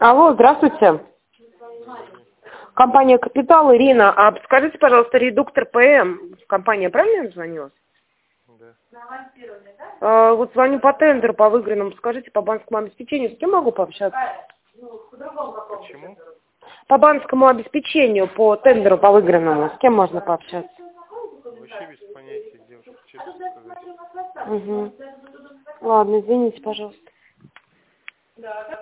Алло, здравствуйте. Компания «Капитал», Ирина. А подскажите, пожалуйста, редуктор ПМ. Компания правильно звонила? Да. Вот звоню по тендеру, по выигранному. Скажите, по банковскому обеспечению, с кем могу пообщаться? Почему? По банковскому обеспечению, по тендеру, по выигранному. С кем можно пообщаться? Вообще без понятия, девушка, честно сказать. Угу. Ладно, извините, пожалуйста.